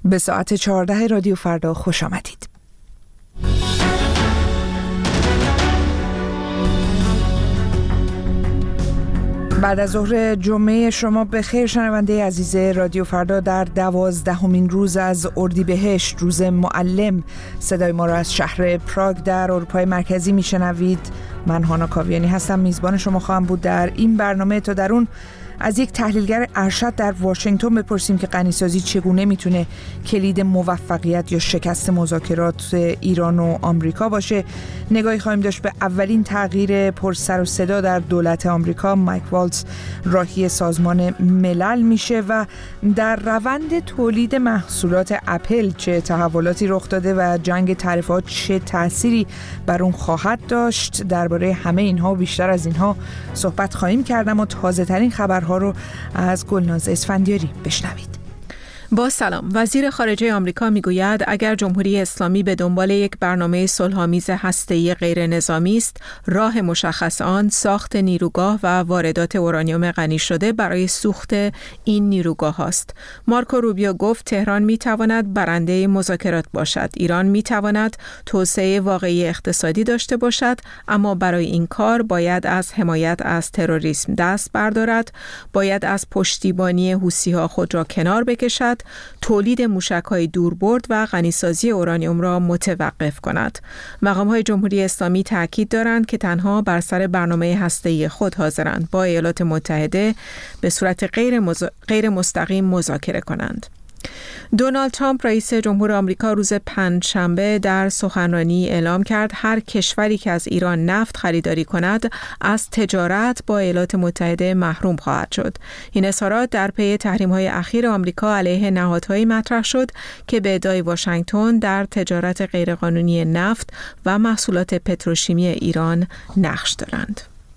به ساعت 14 رادیو فردا خوش آمدید. بعد از ظهر جمعه شما بخیر شنونده عزیز رادیو فردا. در 12مین روز از اردیبهشت، روز معلم، صدای ما را از شهر پراگ در اروپای مرکزی میشنوید. من هانا کاویانی هستم، میزبان شما خواهم بود در این برنامه. تا در اون از یک تحلیلگر ارشد در واشنگتن بپرسیم که غنیسازی چگونه میتونه کلید موفقیت یا شکست مذاکرات ایران و آمریکا باشه. نگاهی خواهیم داشت به اولین تغییر پر سر و صدا در دولت آمریکا. مایک والتز راهی سازمان ملل میشه و در روند تولید محصولات اپل چه تحولاتی رخ داده و جنگ تعرفه‌ها چه تأثیری بر اون خواهد داشت. درباره همه اینها و بیشتر از اینها صحبت خواهیم کردم و تازه ترین خبرها رو از گلناز اسفندیاری بشنوید. با سلام. وزیر خارجه آمریکا میگوید اگر جمهوری اسلامی به دنبال یک برنامه صلح‌آمیز هسته‌ای غیر نظامی است، راه مشخص آن ساخت نیروگاه و واردات اورانیوم غنی شده برای سوخت این نیروگاه است. مارکو روبیو گفت تهران میتواند برنده مذاکرات باشد. ایران میتواند توسعه واقعی اقتصادی داشته باشد، اما برای این کار باید از حمایت از تروریسم دست بردارد، باید از پشتیبانی حوثی‌ها خود را کنار بکشد، تولید موشک‌های دوربرد و غنیسازی اورانیوم را متوقف کند. مقام‌های جمهوری اسلامی تاکید دارند که تنها بر سر برنامه هسته‌ای خود حاضرند با ایالات متحده به صورت غیر مستقیم مذاکره کنند. دونالد ترامپ رئیس جمهور آمریکا روز پنجشنبه در سخنرانی اعلام کرد هر کشوری که از ایران نفت خریداری کند از تجارت با ایالات متحده محروم خواهد شد. این اظهارات در پی تحریم‌های اخیر آمریکا علیه نهادهایی مطرح شد که به ادعای واشنگتن در تجارت غیرقانونی نفت و محصولات پتروشیمی ایران نقش دارند.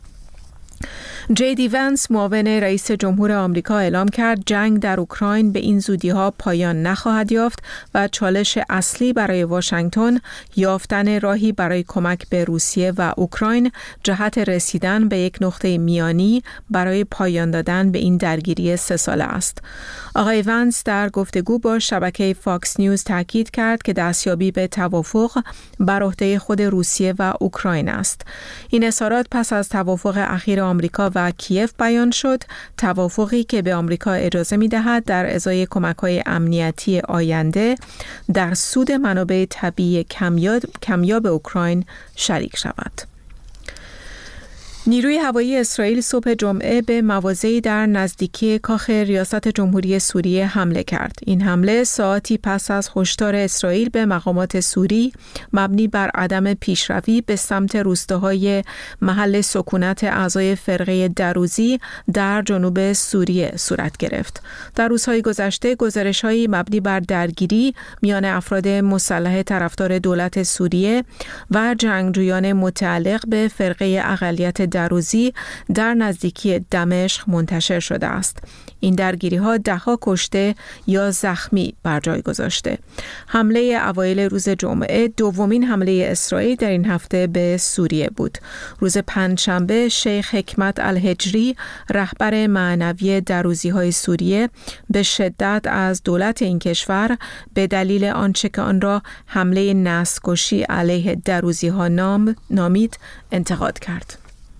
جی دی ونس معاون رئیس جمهور آمریکا اعلام کرد جنگ در اوکراین به این زودی‌ها پایان نخواهد یافت و چالش اصلی برای واشنگتن یافتن راهی برای کمک به روسیه و اوکراین جهت رسیدن به یک نقطه میانی برای پایان دادن به این درگیری 3 ساله است. آقای ونس در گفتگو با شبکه فاکس نیوز تاکید کرد که دستیابی به توافق بر عهده خود روسیه و اوکراین است. این اظهارات پس از توافق اخیر آمریکا و کیف بیان شد، توافقی که به آمریکا اجازه می‌دهد در ازای کمک‌های امنیتی آینده در سود منابع طبیعی کمیاب اوکراین شریک شود. نیروی هوایی اسرائیل صبح جمعه به مواضعی در نزدیکی کاخ ریاست جمهوری سوریه حمله کرد. این حمله ساعتی پس از هشدار اسرائیل به مقامات سوری مبنی بر عدم پیشروی به سمت روستاهای محل سکونت اعضای فرقه دروزی در جنوب سوریه صورت گرفت. در روزهای گذشته گزارش‌هایی مبنی بر درگیری میان افراد مسلح طرفدار دولت سوریه و جنگجویان متعلق به فرقه اقلیت دروزی در نزدیکی دمشق منتشر شده است. این درگیری‌ها 10 کشته یا زخمی بر جای گذاشته. حمله اوایل روز جمعه دومین حمله اسرائیل در این هفته به سوریه بود. روز پنجشنبه شیخ حکمت الهجری رهبر معنوی دروزی‌های سوریه به شدت از دولت این کشور به دلیل آنچه که آن را حمله نسل‌کشی علیه دروزی‌ها نامید انتقاد کرد.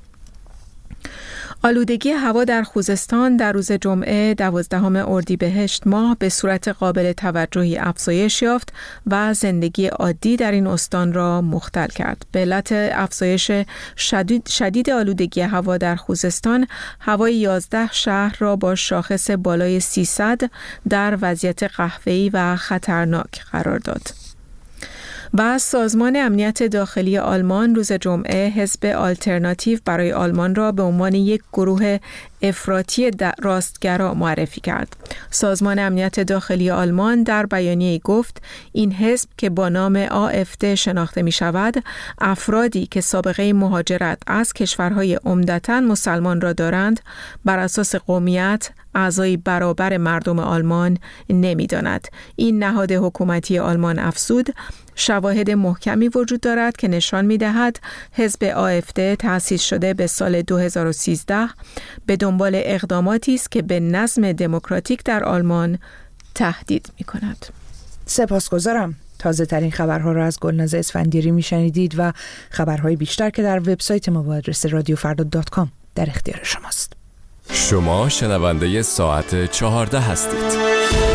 آلودگی هوا در خوزستان در روز جمعه 12 اردیبهشت ماه به صورت قابل توجهی افزایش یافت و زندگی عادی در این استان را مختل کرد. به علت افزایش شدید آلودگی هوا در خوزستان، هوای 11 شهر را با شاخص بالای 300 در وضعیت قحطی و خطرناک قرار داد. و سازمان امنیت داخلی آلمان روز جمعه حزب آلترناتیو برای آلمان را به عنوان یک گروه افراطی راستگرا معرفی کرد. سازمان امنیت داخلی آلمان در بیانیه‌ای گفت این حزب که با نام AfD شناخته می شود، افرادی که سابقه مهاجرت از کشورهای عمدتاً مسلمان را دارند بر اساس قومیت اعضای برابر مردم آلمان نمی داند. این نهاد حکومتی آلمان افزود شواهد محکمی وجود دارد که نشان می دهد حزب AfD تأسیس شده به سال 2013 به دنبال اقداماتی است که به نظم دموکراتیک در آلمان تهدید می‌کند. سپاسگزارم. تازه ترین خبرها را از گلناز اسفندیاری میشنیدید و خبرهای بیشتر که در وبسایت ما با آدرس radiofarda.com در اختیار شماست. شما شنونده ساعت 14 هستید.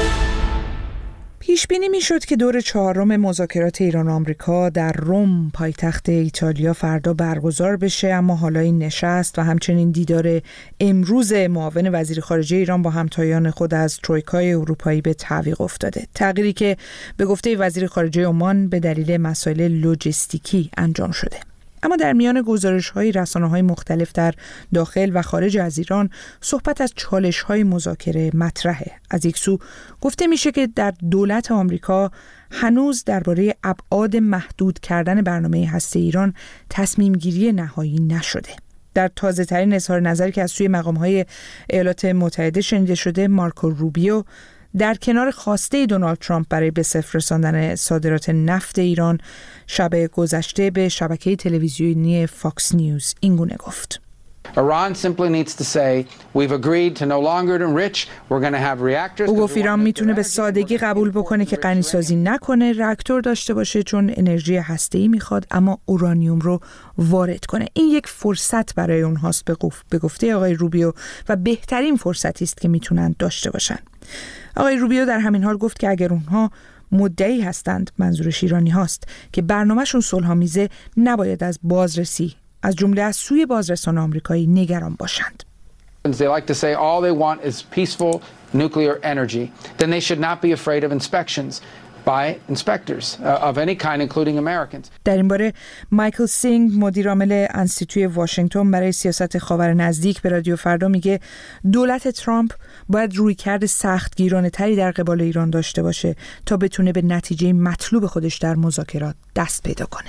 پیش بینی میشد که دور 4 مذاکرات ایران و آمریکا در روم پایتخت ایتالیا فردا برگزار بشه، اما حالا این نشست و همچنین دیدار امروز معاون وزیر خارجه ایران با همتایان خود از ترویکای اروپایی به تعویق افتاده. تغییری که به گفته وزیر خارجه عمان به دلیل مسائل لوجستیکی انجام شده. اما در میان گزارش‌های رسانه‌های مختلف در داخل و خارج از ایران صحبت از چالش‌های مذاکره مطرحه. از یک سو گفته میشه که در دولت آمریکا هنوز درباره ابعاد محدود کردن برنامه هسته ایران تصمیم گیری نهایی نشده. در تازه‌ترین اظهار نظری که از سوی مقام‌های ایالات متحده شنیده شده، مارکو روبیو در کنار خواسته دونالد ترامپ برای به صفر رساندن صادرات نفت ایران شب گذشته به شبکه تلویزیونی فاکس نیوز اینگونه گفت: Iran simply needs to say we've agreed to no longer enrich. We're going to have reactors. او گفت ایران میتونه به سادگی قبول بکنه که غنی‌سازی نکنه، راکتور داشته باشه چون انرژی هسته‌ای میخواد، اما اورانیوم رو وارد کنه. این یک فرصت برای اونهاست به گفته آقای روبیو و بهترین فرصتی است که میتونن داشته باشن. آقای روبیو در همین حال گفت که اگر اونها مدعی هستند، منظورش ایرانی هاست، که برنامه‌شون صلح‌آمیزه، نباید از بازرسی از جمله از سوی بازرسان آمریکایی نگران باشند. They like to say all they want is peaceful nuclear energy. Then they should not be afraid of inspections by inspectors of any kind including Americans. در این باره مایکل سینگ، مدیر عامل انستیتوی واشنگتن برای سیاست خاور نزدیک، به رادیو فردا میگه دولت ترامپ باید رویکرد سختگیرانه‌تری در قبال ایران داشته باشه تا بتونه به نتیجه مطلوب خودش در مذاکرات دست پیدا کنه.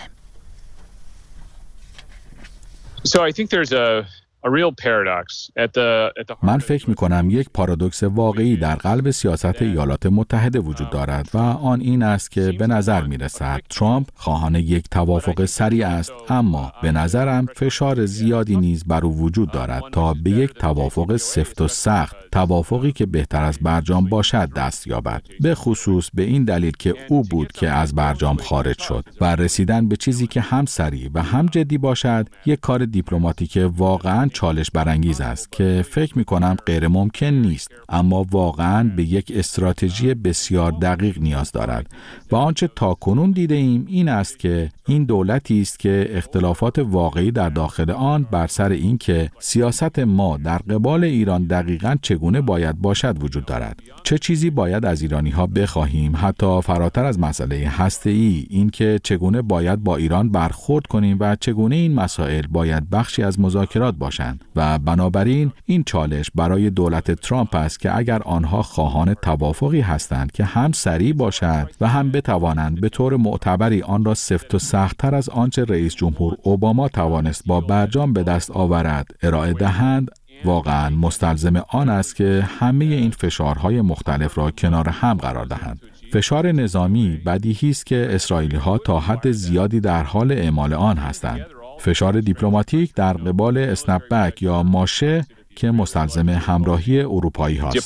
So I think there's a real paradox at the من فکر می‌کنم یک پارادوکس واقعی در قلب سیاست ایالات متحده وجود دارد و آن این است که به نظر می‌رسد ترامپ خواهان یک توافق سریع است، اما به نظرم فشار زیادی نیز بر او وجود دارد تا به یک توافق سفت و سخت، توافقی که بهتر از برجام باشد دست یابد، به خصوص به این دلیل که او بود که از برجام خارج شد و رسیدن به چیزی که هم سریع و هم جدی باشد یک کار دیپلماتیک واقعاً چالش برانگیز است که فکر می‌کنم غیر ممکن نیست، اما واقعاً به یک استراتژی بسیار دقیق نیاز دارد و آنچه تاکنون دیده ایم این است که این دولتی است که اختلافات واقعی در داخل آن بر سر این که سیاست ما در قبال ایران دقیقاً چگونه باید باشد وجود دارد. چه چیزی باید از ایرانی‌ها بخواهیم، حتی فراتر از مسئله هسته‌ای، این که چگونه باید با ایران برخورد کنیم و چگونه این مسائل باید بخشی از مذاکرات باشند. و بنابراین این چالش برای دولت ترامپ است که اگر آنها خواهان توافقی هستند که هم سریع باشد و هم بتوانند به طور معتبری آن را سفت و سخت‌تر از آنچه رئیس جمهور اوباما توانست با برجام به دست آورد ارائه دهند، واقعاً مستلزم آن است که همه این فشارهای مختلف را کنار هم قرار دهند. فشار نظامی بدیهی است که اسرائیلی‌ها تا حد زیادی در حال اعمال آن هستند. فشار دیپلماتیک در قبال اسنپ بک یا ماشه که مستلزم همراهی اروپایی هاست.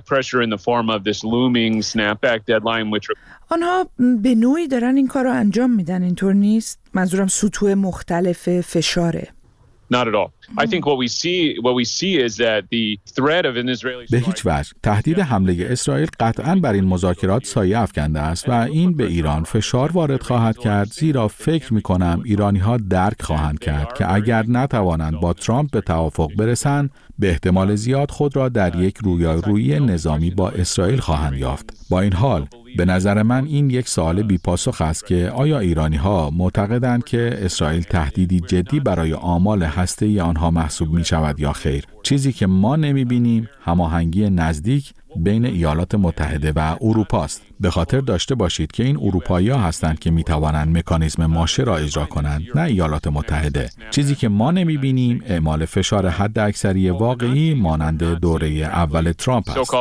آنها به نوعی دارن این کار رو انجام میدن، اینطور نیست؟ منظورم سطوح مختلف فشاره. Not at all. I think what we see is that the threat of an Israeli به هیچ وجه تهدید حمله اسرائیل قطعاً بر این مذاکرات سایه افکنده است و این به ایران فشار وارد خواهد کرد، زیرا فکر می‌کنم ایرانی‌ها درک خواهند کرد که اگر نتوانند با ترامپ به توافق برسند، به احتمال زیاد خود را در یک رویارویی نظامی با اسرائیل خواهند یافت. با این حال به نظر من این یک سوال بی‌پاسخ است که آیا ایرانی‌ها معتقدند که اسرائیل تهدیدی جدی برای آمال هسته‌ای آنها محسوب می‌شود یا خیر؟ چیزی که ما نمی‌بینیم هماهنگی نزدیک بین ایالات متحده و اروپا است. به خاطر داشته باشید که این اروپایی‌ها هستند که می‌توانند مکانیزم ماشه را اجرا کنند، نه ایالات متحده. چیزی که ما نمی‌بینیم اعمال فشار حداکثری واقعی مانند دوره اول ترامپ است.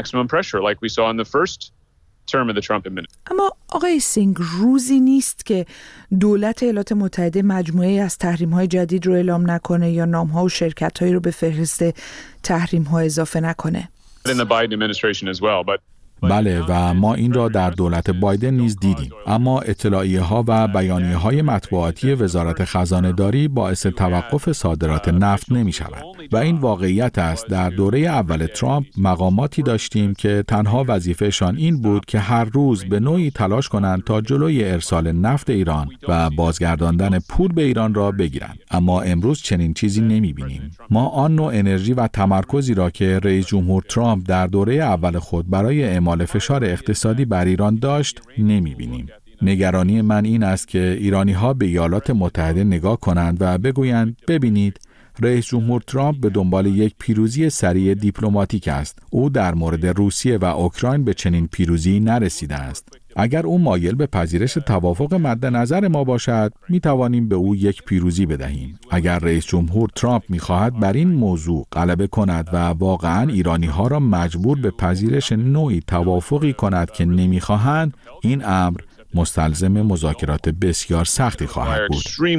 اما آقای سینگ، روزی نیست که دولت ایالات متحده مجموعه از تحریم‌های جدید رو اعلام نکنه یا نام‌ها و شرکت‌هایی رو به فهرست تحریم‌ها اضافه نکنه. بله و ما این را در دولت بایدن نیز دیدیم، اما اطلاعیه‌ها و بیانیه‌های مطبوعاتی وزارت خزانه‌داری باعث توقف صادرات نفت نمی‌شوند و این واقعیت است. در دوره اول ترامپ مقاماتی داشتیم که تنها وظیفه‌شان این بود که هر روز به نوعی تلاش کنند تا جلوی ارسال نفت ایران و بازگرداندن پول به ایران را بگیرند، اما امروز چنین چیزی نمی‌بینیم. ما آن نوع انرژی و تمرکزی را که رئیس جمهور ترامپ در دوره اول خود برای اعمال فشار اقتصادی بر ایران داشت نمی‌بینیم. نگرانی من این است که ایرانی‌ها به ایالات متحده نگاه کنند و بگویند ببینید رئیس جمهور ترامپ به دنبال یک پیروزی سریع دیپلماتیک است. او در مورد روسیه و اوکراین به چنین پیروزی نرسیده است. اگر او مایل به پذیرش توافق مد نظر ما باشد، می توانیم به او یک پیروزی بدهیم. اگر رئیس جمهور ترامپ می خواهد بر این موضوع غلبه کند و واقعاً ایرانی ها را مجبور به پذیرش نوعی توافقی کند که نمی خواهند، این امر مستلزم مذاکرات بسیار سختی خواهد بود.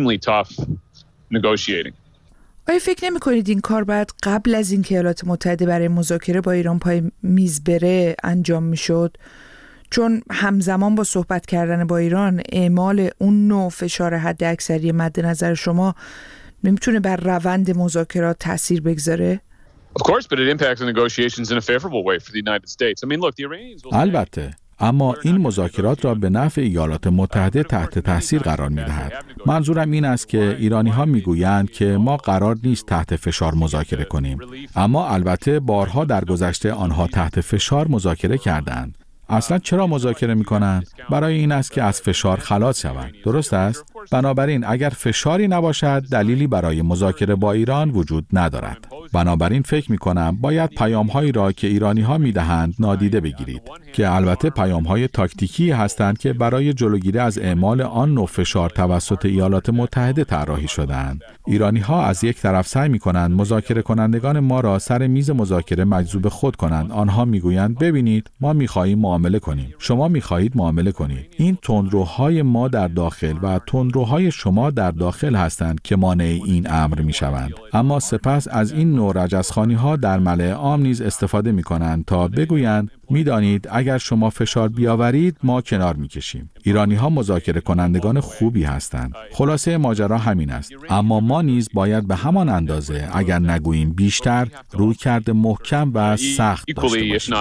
آیا فکر نمی کنید این کار باید قبل از اینکه ایالات متحده برای مذاکره با ایران پای میز بره انجام می شد؟ چون همزمان با صحبت کردن با ایران، اعمال اون نوع فشار حد اکثری مد نظر شما نمیتونه بر روند مذاکرات تأثیر بگذاره؟ البته، اما این مذاکرات را به نفع ایالات متحده تحت تاثیر قرار می‌دهد. منظورم این است که ایرانی‌ها می‌گویند که ما قرار نیست تحت فشار مذاکره کنیم، اما البته بارها در گذشته آنها تحت فشار مذاکره کردند. اصلا چرا مذاکره می‌کنند؟ برای این است که از فشار خلاص شوند. درست است؟ بنابراین اگر فشاری نباشد، دلیلی برای مذاکره با ایران وجود ندارد. بنابراین فکر می‌کنم باید پیام‌هایی را که ایرانی‌ها می‌دهند نادیده بگیرید، که البته پیام‌های تاکتیکی هستند که برای جلوگیری از اعمال آن نوع فشار توسط ایالات متحده طراحی شده‌اند. ایرانی‌ها از یک طرف سعی می‌کنند مذاکره کنندگان ما را سر میز مذاکره مجذوب خود کنند. آنها می‌گویند ببینید ما می‌خواهیم معامله کنیم، شما می‌خواهید معامله کنید. این تندروهای ما در داخل و تندروهای شما در داخل هستند که مانع این امر می‌شوند. اما سپس از این نوع رجزخوانی‌ها در ملأ عام نیز استفاده می‌کنند تا بگویند می‌دانید اگر شما فشار بیاورید ما کنار می‌کشیم. ایرانی‌ها مذاکره کنندگان خوبی هستند. خلاصه ماجرا همین است. اما ما نیز باید به همان اندازه، اگر نگوییم بیشتر، رویکرد محکم و سخت داشته باشیم.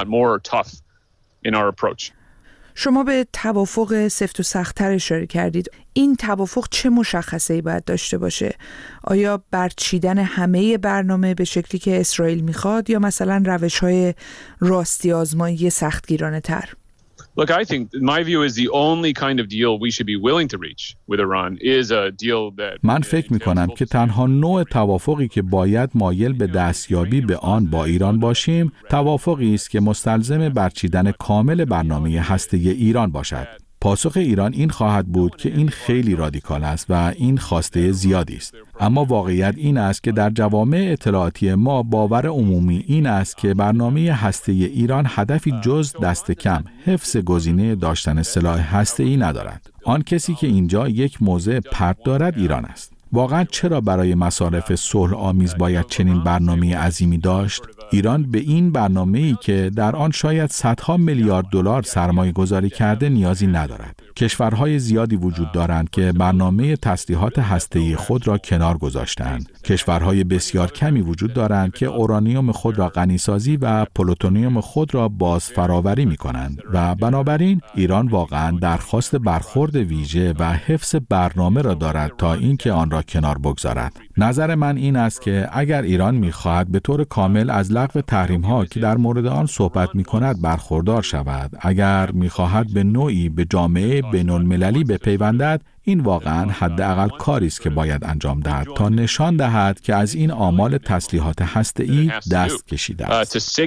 شما به توافق سفت و سخت‌تر اشاره کردید. این توافق چه مشخصه‌ای باید داشته باشه؟ آیا برچیدن همه برنامه به شکلی که اسرائیل میخواد یا مثلا روش‌های راستی آزمایی سختگیرانه تر؟ Look, I think my view is the only kind of deal we should be willing to reach with Iran is a deal that من فکر می‌کنم که تنها نوع توافقی که باید مایل به دستیابی به آن با ایران باشیم، توافقی است که مستلزم برچیدن کامل برنامه هسته‌ای ایران باشد. پاسخ ایران این خواهد بود که این خیلی رادیکال است و این خواسته زیادی است. اما واقعیت این است که در جوامع اطلاعاتی ما باور عمومی این است که برنامه هسته‌ای ایران هدفی جز دست کم حفظ گزینه داشتن سلاح هسته‌ای ندارد. آن کسی که اینجا یک موضع پرت دارد ایران است. واقعا چرا برای مصالح صلح آمیز باید چنین برنامه عظیمی داشت؟ ایران به این برنامه‌ای که در آن شاید صدها میلیارد دلار سرمایه گذاری کرده نیازی ندارد. کشورهای زیادی وجود دارند که برنامه تسلیحات هسته‌ای خود را کنار گذاشتند. کشورهای بسیار کمی وجود دارند که اورانیوم خود را غنیسازی و پلوتونیوم خود را باز فراوری می‌کنند و بنابراین ایران واقعاً درخواست برخورد ویژه و حفظ برنامه را دارد تا اینکه آن را کنار بگذارد. نظر من این است که اگر ایران می‌خواهد به طور کامل از لغو تحریم‌ها که در مورد آن صحبت می‌کند برخوردار شود، اگر می‌خواهد به نوعی به جامعه بین‌المللی بپیوندد، این واقعاً حداقل کاری است که باید انجام دهد تا نشان دهد که از این آمال تسلیحات هسته‌ای دست کشیده است.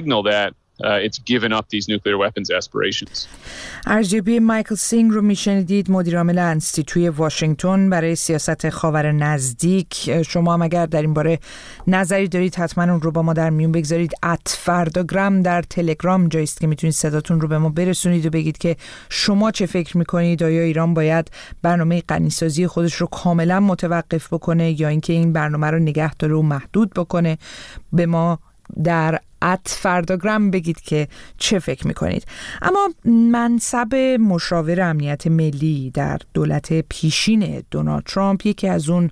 It's given up these nuclear weapons aspirations. ارجبی مایکل سینگ رو میشنیدید، مدیرعامل انستیتوی واشنگتن برای سیاست خاور نزدیک. شما هم اگر در این باره نظری دارید حتما اون رو با ما در میون بگذارید. @فرداگرام در تلگرام جایی است که میتونید صداتون رو به ما برسونید و بگید که شما چه فکر میکنید. آیا ایران باید برنامه غنیسازی خودش رو کاملا متوقف بکنه یا اینکه این برنامه رو نگه داره و محدود بکنه؟ به ما در @فرداگرام بگید که چه فکر میکنید. اما منصب مشاور امنیت ملی در دولت پیشین دونالد ترامپ یکی از اون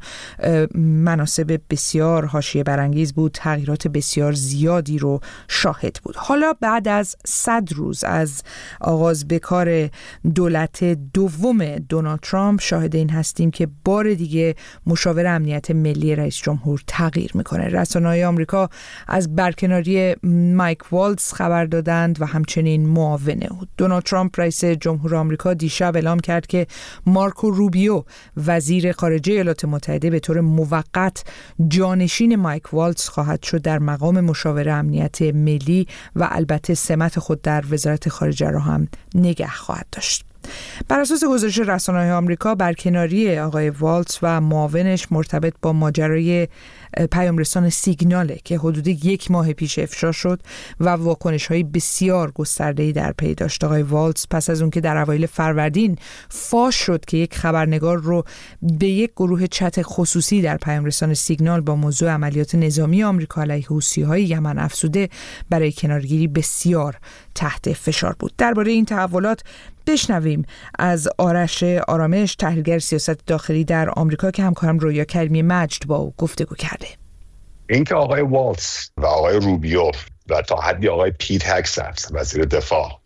مناصب بسیار حاشیه برانگیز بود، تغییرات بسیار زیادی رو شاهد بود. حالا بعد از 100 روز از آغاز به کار دولت دوم دونالد ترامپ شاهد این هستیم که بار دیگه مشاور امنیت ملی رئیس جمهور تغییر میکنه. رسانه‌های آمریکا از برکناری مایک والتز خبر دادند و همچنین معاون او. دونالد ترامپ رئیس جمهور آمریکا دیشب اعلام کرد که مارکو روبیو وزیر خارجه ایالات متحده به طور موقت جانشین مایک والتز خواهد شد در مقام مشاور امنیت ملی و البته سمت خود در وزارت خارجه را هم نگه خواهد داشت. بر اساس گزارش رسانه‌های آمریکا برکناری آقای والتز و معاونش مرتبط با ماجرای پیامرسان سیگناله که حدود 1 ماه پیش افشا شد و واکنش‌های بسیار گسترده‌ای در پی داشت. آقای والتز پس از اون که در اوایل فروردین فاش شد که یک خبرنگار رو به یک گروه چت خصوصی در پیامرسان سیگنال با موضوع عملیات نظامی آمریکا علیه حوثی‌های یمن افزوده، برای کنارگیری بسیار تحت فشار بود. درباره این تحولات بشنویم از آرش آرامش، تحلیلگر سیاست داخلی در آمریکا که همکارم رویا کریمی مجد با او گفتگو کرده. اینکه آقای والتز و آقای روبیو و تا حدی آقای پیت هگست وزیر دفاع،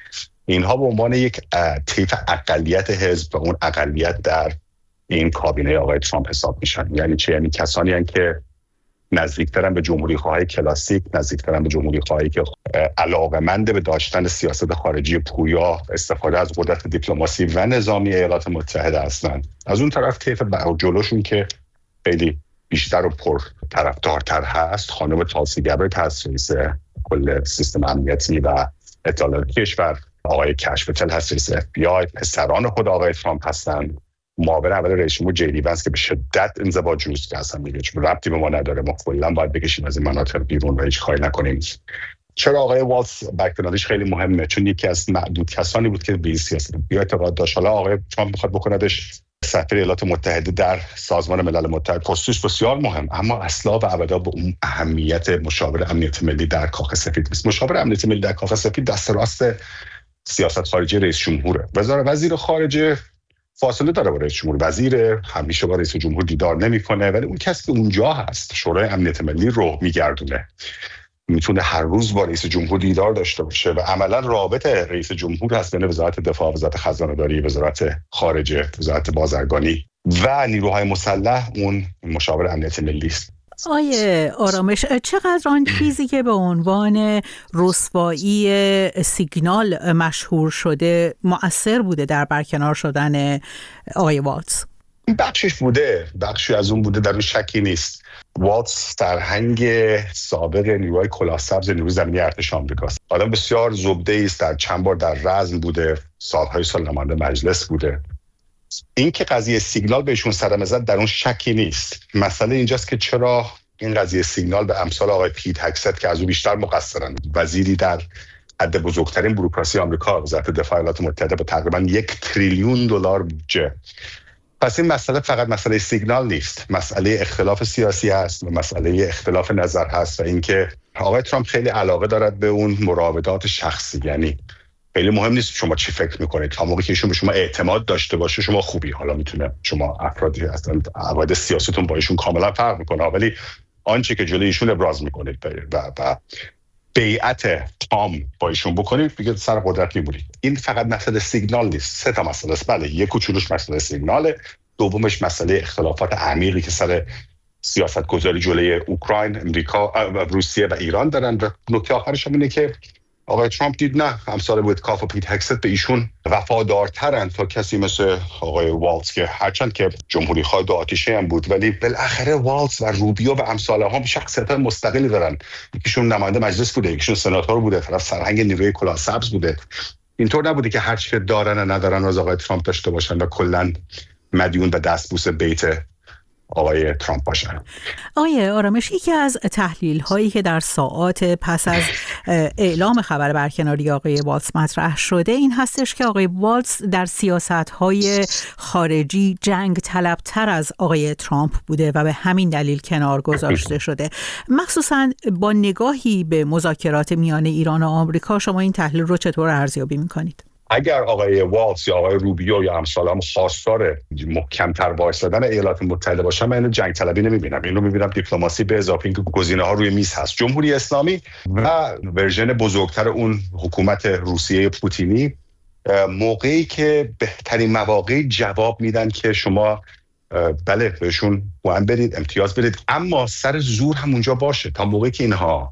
اینها به عنوان یک طیف اقلیت حزب و اون اقلیت در این کابینه آقای ترامپ حساب میشن. یعنی چه؟ یعنی کسانی هستند که نزدیکترن به جمهوری خواهی کلاسیک، نزدیکترن به جمهوری خواهی که علاقه‌مند به داشتن سیاست خارجی پویا، استفاده از قدرت دیپلماسی و نظامی ایالات متحده هستند. از اون طرف طیف جلوشون که خیلی بیشتر و پر طرفدارتر هست، خانم تالسی گبرت هست، رئیس کل سیستم امنیتی و اطلاعاتی کشور، آقای کشفتل هست، رئیس FBI، پسران خود آقای ترامپ هستند، معاون اول رئیس جمهور جی وانس که به شدت انزوا جوز هستن میگه چون ربطی به ما نداره، ما کلا باید بکشیم از این مناطق بیرون و هیچ کاری نکنیم. چرا آقای والتز برکناریش خیلی مهمه؟ چون یکی از معدود کسانی بود که به این سیاست اعتقاد داشت. حالا آقای ترامپ میخواد بکندش سفیر ایالات متحده در سازمان ملل متحد، پستش بسیار مهم، اما اصلا و ابدا به اون اهمیت مشاور امنیت ملی در کاخ سفید نیست. مشاور امنیت ملی در کاخ سفید دست راست سیاست خارجی رئیس جمهوره. وزیر خارجه فاصله داره با رئیس جمهور، وزیر همیشه با رئیس جمهور دیدار نمیکنه، ولی اون کسی که اونجا هست شورای امنیت ملی رو میگردونه، میتونه هر روز با رئیس جمهور دیدار داشته باشه و عملا رابطه رئیس جمهور هست بین وزارت دفاع، وزارت خزانه‌داری، وزارت خارجه، وزارت بازرگانی و نیروهای مسلح اون مشاور امنیت ملی است. آیه آرامش، چقدر آن چیزی که به عنوان رسوایی سیگنال مشهور شده مؤثر بوده در برکنار شدن آقای والتز؟ بخشش بوده، بخشی از اون بوده، در اون شکی نیست. والتز سرهنگ سابق نیروهای کلاه سبز نیروی زمینی ارتش آمریکاست. آدم بسیار زبده‌ای است، در چند بار در رزم بوده، سالهای سال نماینده مجلس بوده. این که قضیه سیگنال بهشون صدمه زد در اون شکی نیست. مسئله اینجاست که چرا این قضیه سیگنال به امثال آقای پیت هگست که از او بیشتر مقصرن، وزیری در حد بزرگترین بوروکراسی آمریکا، وزارت دفاع ایالات متحده با تقریبا $1 تریلیون بودجه. پس این مسئله فقط مسئله سیگنال نیست، مسئله اختلاف سیاسی هست و مسئله اختلاف نظر هست و اینکه آقای ترامپ خیلی علاقه دارد به اون مراودات شخصی. یعنی خیلی مهم نیست شما چی فکر میکنید، تا موقعی که ایشون به شما اعتماد داشته باشه شما خوبی. حالا میتونه شما افرادی اصلا عقاید سیاستتون با ایشون کاملا فرق میکنه، ولی آنچه که جلوی ایشون ابراز میکنید و بیعت تام با ایشون بکنید دیگه سر قدرت میمونید. این فقط مسئله سیگنال نیست، 3 مسئله است. بله، یک کوچولوش مسئله سیگناله، دومش مسئله اختلافات عمیقی که سر سیاست گذاری جلوی اوکراین، امریکا و روسیه و ایران دارن و نکته آخرش هم اینه که آقای ترامپ دید نه، امثال ویتکاف و پیت هگست به ایشون وفادارترن تا کسی مثل آقای والتز که هرچند که جمهوری خواه دو آتیشه هم بود ولی بالاخره والتز و روبیو و امثالها شخصیت‌های مستقلی دارن. یکیشون نماینده مجلس بوده، یکیشون سناتور بوده، طرف سرهنگ نیروی کلاه سبز بوده. اینطور نبوده که هر چی دارن و ندارن از آقای ترامپ داشته باشن و کلاً مدیون به دستبوس بیت آقای ترامپ باشن. آقای آرامش، یکی از تحلیل هایی که در ساعات پس از اعلام خبر برکناری آقای والتز مطرح شده این هستش که آقای والتز در سیاست های خارجی جنگ طلبتر از آقای ترامپ بوده و به همین دلیل کنار گذاشته شده. مخصوصا با نگاهی به مذاکرات میان ایران و آمریکا، شما این تحلیل رو چطور ارزیابی میکنید؟ اگر آقای والتز یا آقای روبیو یا امثال خواستار محکم‌تر وایسادن ایالات متحده باشن، من اینو جنگ طلبی نمیبینم. اینو میبینم دیپلماسی به اضافه اینکه گزینه‌ها روی میز هست. جمهوری اسلامی و ورژن بزرگتر اون حکومت روسیه پوتینی موقعی که بهترین مواقع جواب میدن که شما بله بهشون وام برید، امتیاز برید، اما سر زور هم اونجا باشه تا موقعی که اینها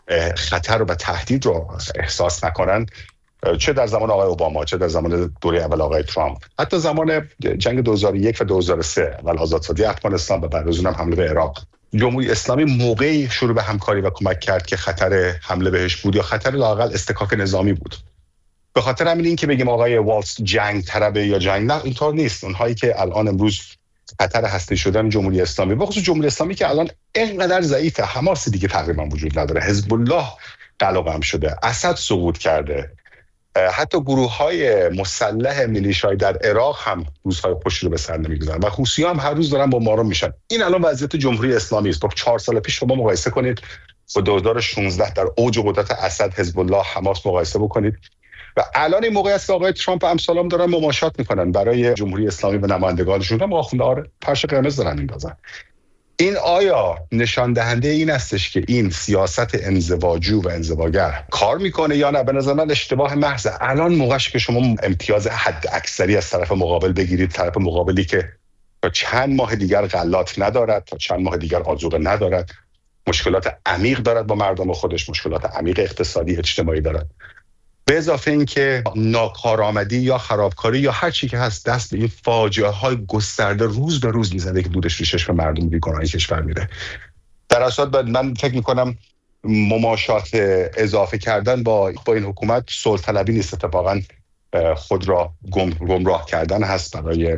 خطر و تهدید رو احساس نکنن، چه در زمان آقای اوباما، چه در زمان دوره اول آقای ترامپ، حتی زمان جنگ 2001 و 2003 اول آزادسازی افغانستان و بعد از اونم حمله به عراق، جمهوری اسلامی موقعی شروع به همکاری و کمک کرد که خطر حمله بهش بود یا خطر لااقل استکاک نظامی بود. به خاطر همین این که بگیم آقای والتز جنگ طلبه یا جنگ، نه اینطور نیست. اونهایی که الان امروز خطر هسته شدن جمهوری اسلامی، به خصوص جمهوری اسلامی که الان اینقدر ضعیفه، حماس دیگه تقریبا وجود نداره، حزب الله قلقم شده، اسد سقوط کرده، حتی گروه‌های مسلح میلیشیایی در عراق هم روزهای خوشی رو به سر نمی‌گذارن و حوثی‌ها هم هر روز دارن بمباران میشن. این الان وضعیت جمهوری اسلامی است. با 4 سال پیش شما مقایسه کنید، با 2016 در اوج قدرت اسد، حزب الله، حماس مقایسه بکنید و الان این موقع است که آقای ترامپ و امثالام دارن مماشات میکنن برای جمهوری اسلامی و نمایندگانشون، هم آخونده‌ها پرچم قرمز دارن میندازن. این آیا نشان دهنده این استش که این سیاست انزواجو و انزواگر کار میکنه یا نه؟ به نظر من اشتباه محض. الان موقعش که شما امتیاز حد اکثری از طرف مقابل بگیرید، طرف مقابلی که تا چند ماه دیگر غلات ندارد، تا چند ماه دیگر آذوقه ندارد، مشکلات عمیق دارد با مردم خودش، مشکلات عمیق اقتصادی اجتماعی دارد، به اضافه این که ناکارآمدی یا خرابکاری یا هر چی که هست دست به این فاجعه های گسترده روز به روز میزنه که دودش رو چشم مردم بیگناه کشور میره. در اصل من فکر میکنم مماشات اضافه کردن با این حکومت صلح طلبی نیست، اتفاقا خود را گمراه کردن هست برای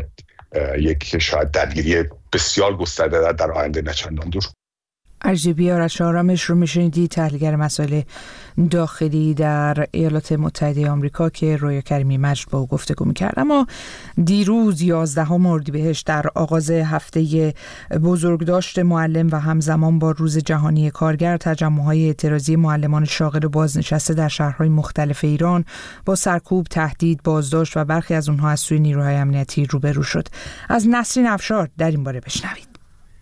یک شاید درگیری بسیار گسترده در آینده نچندان دور. ارجبی آرش آرامش رو میشنیدی، تحلیلگر مسائل داخلی در ایالات متحده آمریکا که رویا کریمی مجد با او گفتگو میکرد. اما دیروز 11 اردیبهشت در آغاز هفته بزرگداشت معلم و همزمان با روز جهانی کارگر، تجمع‌های اعتراضی معلمان شاغل و بازنشسته در شهرهای مختلف ایران با سرکوب، تهدید، بازداشت و برخی از اونها از سوی نیروهای امنیتی روبرو شد. از نسرین افشار در این باره بشنوید.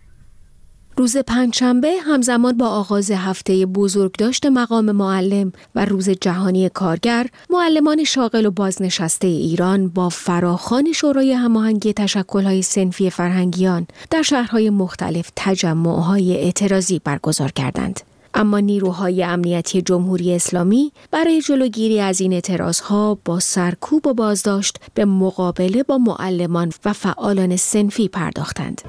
روز پنجشنبه همزمان با آغاز هفته بزرگداشت مقام معلم و روز جهانی کارگر، معلمان شاغل و بازنشسته ایران با فراخوان شورای هماهنگی تشکل‌های صنفی فرهنگیان در شهرهای مختلف تجمع‌های اعتراضی برگزار کردند. اما نیروهای امنیتی جمهوری اسلامی برای جلوگیری از این اعتراضها با سرکوب و بازداشت به مقابله با معلمان و فعالان صنفی پرداختند.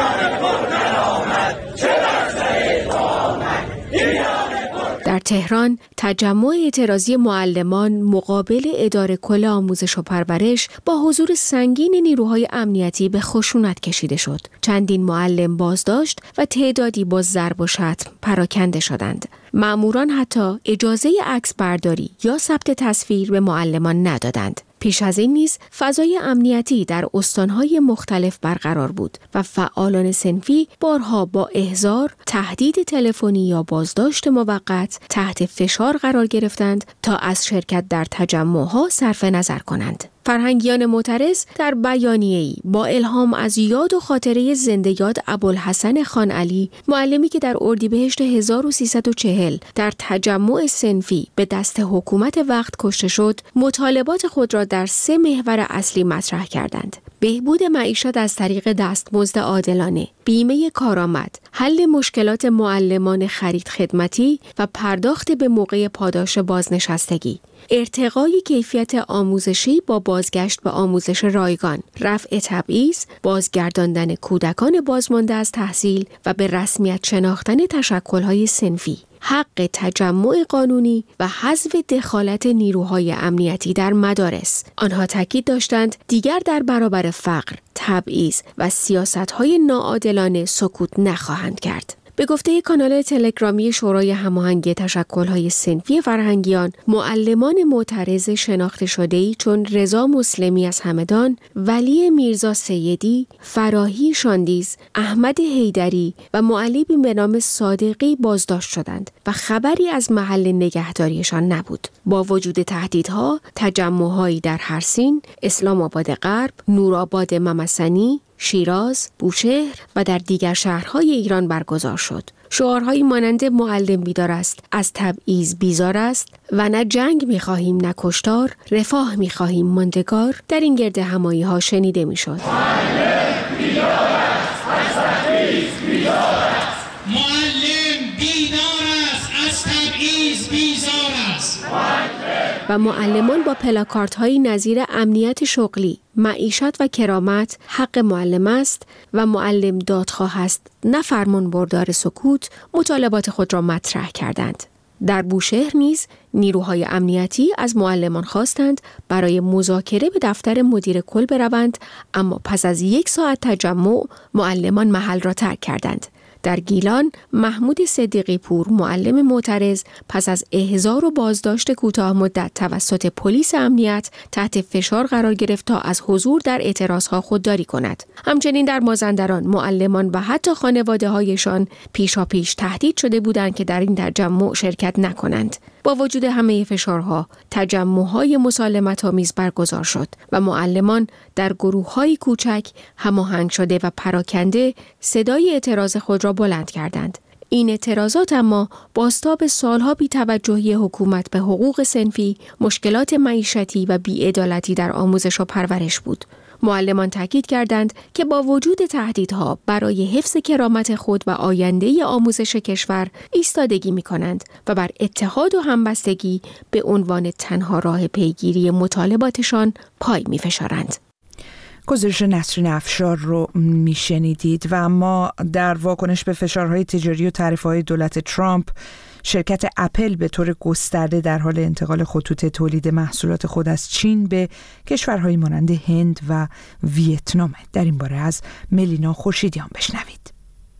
در تهران تجمع اعتراضی معلمان مقابل اداره کل آموزش و پرورش با حضور سنگین نیروهای امنیتی به خشونت کشیده شد. چندین معلم بازداشت و تعدادی با ضرب و شتم پراکنده شدند. مأموران حتی اجازه عکس برداری یا ثبت تصویر به معلمان ندادند. پیش از این نیز فضای امنیتی در استانهای مختلف برقرار بود و فعالان صنفی بارها با احضار، تهدید تلفنی یا بازداشت موقت تحت فشار قرار گرفتند تا از شرکت در تجمعها صرف نظر کنند. فرهنگیان معترض در بیانیه‌ای با الهام از یاد و خاطره زنده یاد ابوالحسن خان علی، معلمی که در اردیبهشت 1340 در تجمع صنفی به دست حکومت وقت کشته شد، مطالبات خود را در 3 محور اصلی مطرح کردند: بهبود معیشت از طریق دستمزد عادلانه، بیمه کارآمد، حل مشکلات معلمان خرید خدمتی و پرداخت به موقع پاداش بازنشستگی، ارتقای کیفیت آموزشی با بازگشت به آموزش رایگان، رفع تبعیض، بازگرداندن کودکان بازمانده از تحصیل و به رسمیت شناختن تشکل‌های صنفی، حق تجمع قانونی و حذف دخالت نیروهای امنیتی در مدارس. آنها تاکید داشتند دیگر در برابر فقر، تبعیض و سیاست‌های ناعادلانه سکوت نخواهند کرد. به گفته کانال تلگرامی شورای هماهنگی تشکل‌های صنفی فرهنگیان، معلمان معترض شناخته شده‌ای چون رضا مسلمی از همدان، ولی میرزا سیدی، فراهی شاندیز، احمد حیدری و معلمی به نام صادقی بازداشت شدند و خبری از محل نگهداریشان نبود. با وجود تهدیدها، تجمع‌هایی در هرسین، اسلام آباد غرب، نورآباد ممسنی، شیراز، بوشهر و در دیگر شهرهای ایران برگزار شد. شعارهایی مانند معلم بیدار است، از تبعیض بیزار است و نه جنگ می‌خواهیم نه کشتار، رفاه می‌خواهیم ماندگار در این گرد همایی‌ها شنیده می‌شد. معلم بیدار است، از تبعیض بیزار است. معلم بیدار است، از تبعیض بیزار است. و معلمان با پلاکاردهایی نظیر امنیت شغلی، معیشت و کرامت حق معلم است و معلم دادخواه است نه فرمان بردار سکوت، مطالبات خود را مطرح کردند. در بوشهر نیز نیروهای امنیتی از معلمان خواستند برای مذاکره به دفتر مدیر کل بروند، اما پس از 1 ساعت تجمع معلمان محل را ترک کردند. در گیلان، محمود صدیقی پور معلم معترض پس از احضار و بازداشت کوتاه مدت توسط پلیس امنیت تحت فشار قرار گرفت تا از حضور در اعتراضها خودداری کند. همچنین در مازندران معلمان و حتی خانواده‌هایشان پیشاپیش تهدید شده بودند که در این تجمع شرکت نکنند. با وجود همه فشارها، تجمع‌های مسالمت‌آمیز برگزار شد و معلمان در گروه‌های کوچک هماهنگ شده و پراکنده صدای اعتراض خود را بلند کردند. این اعتراضات اما بازتاب سالها بی‌توجهی حکومت به حقوق صنفی، مشکلات معیشتی و بی‌عدالتی در آموزش و پرورش بود. معلمان تاکید کردند که با وجود تهدیدها برای حفظ کرامت خود و آینده آموزش کشور ایستادگی می‌کنند و بر اتحاد و همبستگی به عنوان تنها راه پیگیری مطالباتشان پای می‌فشارند. گزارش نسرین افشار رو میشنیدید. و اما در واکنش به فشارهای تجاری و تعرفه‌های دولت ترامپ، شرکت اپل به طور گسترده در حال انتقال خطوط تولید محصولات خود از چین به کشورهای مانند هند و ویتنام. در این باره از ملینا خورشیدیان بشنوید.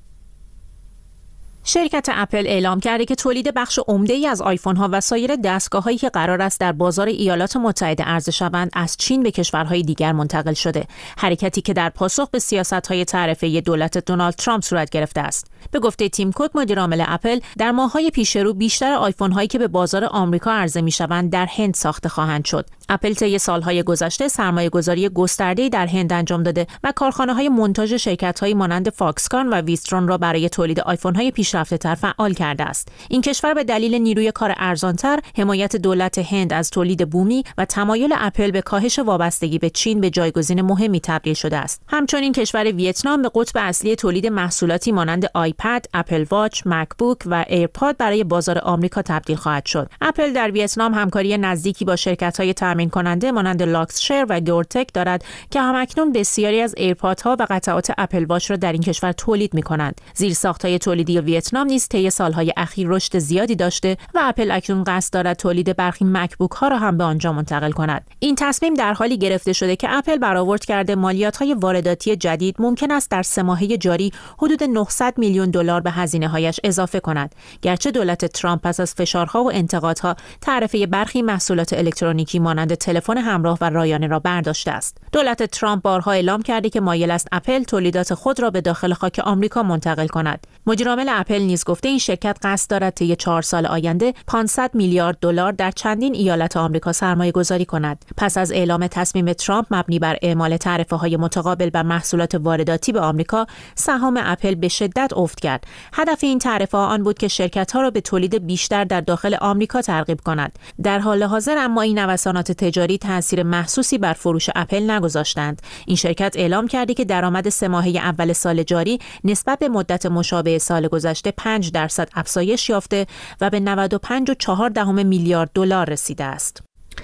شرکت اپل اعلام کرده که تولید بخش عمده‌ای از آیفون‌ها و سایر دستگاه‌هایی که قرار است در بازار ایالات متحده عرضه شوند از چین به کشورهای دیگر منتقل شده، حرکتی که در پاسخ به سیاست‌های تعرفه‌ای دولت دونالد ترامپ صورت گرفته است. به گفته تیم کوک مدیر عامل اپل، در ماه‌های پیش رو بیشتر آیفون‌هایی که به بازار آمریکا عرضه می‌شوند در هند ساخته خواهند شد. اپل طی سال‌های گذشته سرمایه‌گذاری گسترده‌ای در هند انجام داده و کارخانه‌های مونتاژ شرکت‌هایی مانند فاکسکان و ویسترون را برای تولید آیفون‌های پیشرفته‌تر فعال کرده است. این کشور به دلیل نیروی کار ارزان‌تر، حمایت دولت هند از تولید بومی و تمایل اپل به کاهش وابستگی به چین به جایگزین مهمی تبدیل شده است. همچنین کشور ویتنام به قطب اصلی تولید محصولاتی مانند آیپد، اپل واچ، مکبوک و ایرپاد برای بازار آمریکا تبدیل خواهد شد. اپل در ویتنام همکاری نزدیکی با شرکت‌های تامین کننده مانند لاکسشر و گورتک دارد که همکنون بسیاری از ایرپادها و قطعات اپل واچ را در این کشور تولید می‌کنند. زیرساخت‌های تولیدی ویتنام نیز طی سال‌های اخیر رشد زیادی داشته و اپل اکنون قصد دارد تولید برخی مکبوک‌ها را هم به آنجا منتقل کند. این تصمیم در حالی گرفته شده که اپل برآورد کرده مالیات‌های وارداتی جدید ممکن است در 3 ماهه جاری حدود 900 میلیون دلار به هزینه‌هایش اضافه کند. گرچه دولت ترامپ پس از فشارها و انتقادها تعرفه برخی محصولات الکترونیکی مانند تلفن همراه و رایانه را برداشته است. دولت ترامپ بارها اعلام کرده که مایل است اپل تولیدات خود را به داخل خاک آمریکا منتقل کند. مدیر عامل اپل نیز گفته این شرکت قصد دارد طی 4 سال آینده 500 میلیارد دلار در چندین ایالت آمریکا سرمایه‌گذاری کند. پس از اعلام تصمیم ترامپ مبنی بر اعمال تعرفه‌های متقابل بر محصولات وارداتی به آمریکا، سهام اپل به شدت افت کرد. هدف این تعرفه‌ها آن بود که شرکت‌ها را به تولید بیشتر در داخل آمریکا ترغیب کند. در حال حاضر اما این نوسانات تجاری تاثیر محسوسی بر فروش اپل نگذاشتند. این شرکت اعلام کرده که درآمد 3 ماهه اول سال جاری نسبت به مدت مشابه سال گذشته 5% افزایش یافته و به 95.4 میلیارد دلار رسیده است.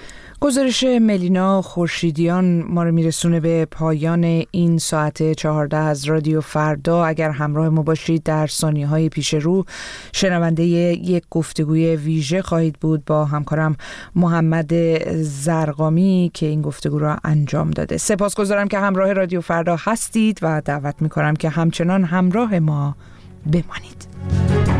گزارش ملینا خورشیدیان ما رو میرسونه به پایان این ساعت 14 از رادیو فردا. اگر همراه ما باشید در ثانیه‌های پیش رو شنونده یک گفتگوی ویژه خواهید بود با همکارم محمد زرقامی که این گفتگو را انجام داده. سپاسگزارم که همراه رادیو فردا هستید و دعوت میکنم که همچنان همراه ما بمانید.